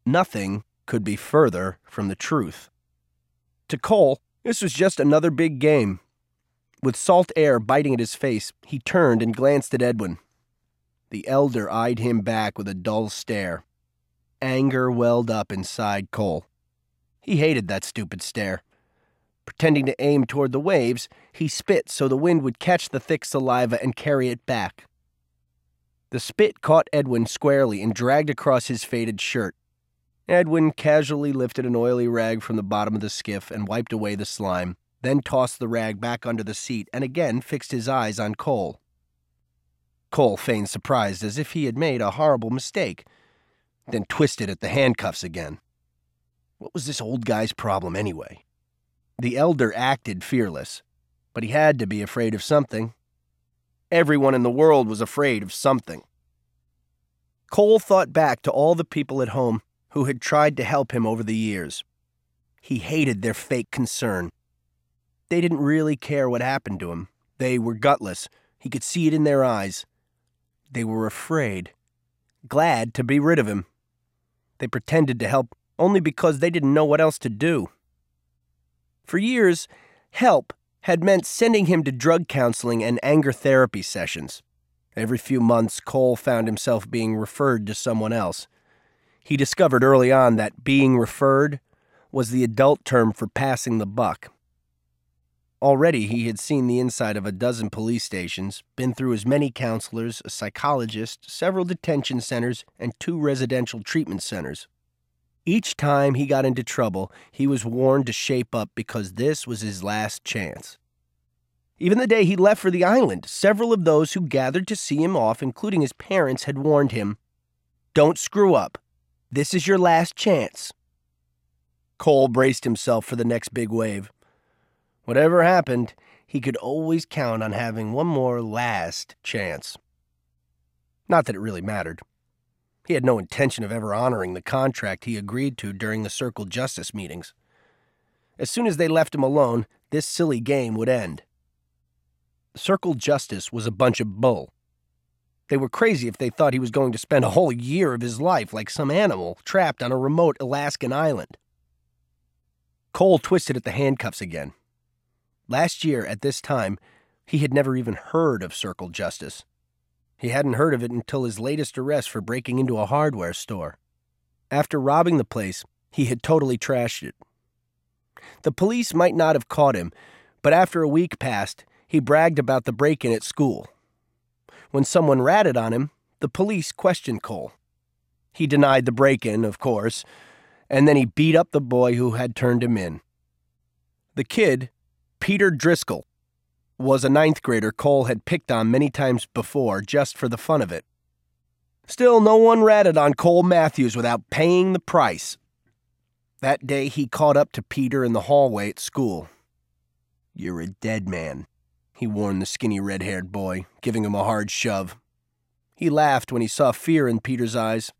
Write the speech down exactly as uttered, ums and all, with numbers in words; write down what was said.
Nothing could be further from the truth. To Cole, this was just another big game. With salt air biting at his face, he turned and glanced at Edwin. The elder eyed him back with a dull stare. Anger welled up inside Cole. He hated that stupid stare. Pretending to aim toward the waves, he spit so the wind would catch the thick saliva and carry it back. The spit caught Edwin squarely and dragged across his faded shirt. Edwin casually lifted an oily rag from the bottom of the skiff and wiped away the slime, then tossed the rag back under the seat and again fixed his eyes on Cole. Cole feigned surprise as if he had made a horrible mistake, then twisted at the handcuffs again. What was this old guy's problem anyway? The elder acted fearless, but he had to be afraid of something. Everyone in the world was afraid of something. Cole thought back to all the people at home who had tried to help him over the years. He hated their fake concern. They didn't really care what happened to him. They were gutless. He could see it in their eyes. They were afraid, glad to be rid of him. They pretended to help only because they didn't know what else to do. For years, help had meant sending him to drug counseling and anger therapy sessions. Every few months, Cole found himself being referred to someone else. He discovered early on that being referred was the adult term for passing the buck. Already he had seen the inside of a dozen police stations, been through as many counselors, a psychologist, several detention centers, and two residential treatment centers. Each time he got into trouble, he was warned to shape up because this was his last chance. Even the day he left for the island, several of those who gathered to see him off, including his parents, had warned him, "Don't screw up. This is your last chance." Cole braced himself for the next big wave. Whatever happened, he could always count on having one more last chance. Not that it really mattered. He had no intention of ever honoring the contract he agreed to during the Circle Justice meetings. As soon as they left him alone, this silly game would end. Circle Justice was a bunch of bull. They were crazy if they thought he was going to spend a whole year of his life like some animal trapped on a remote Alaskan island. Cole twisted at the handcuffs again. Last year, at this time, he had never even heard of Circle Justice. He hadn't heard of it until his latest arrest for breaking into a hardware store. After robbing the place, he had totally trashed it. The police might not have caught him, but after a week passed, he bragged about the break-in at school. When someone ratted on him, the police questioned Cole. He denied the break-in, of course, and then he beat up the boy who had turned him in. The kid, Peter Driscoll, was a ninth grader Cole had picked on many times before just for the fun of it. Still, no one ratted on Cole Matthews without paying the price. That day, he caught up to Peter in the hallway at school. "You're a dead man," he warned the skinny red-haired boy, giving him a hard shove. He laughed when he saw fear in Peter's eyes.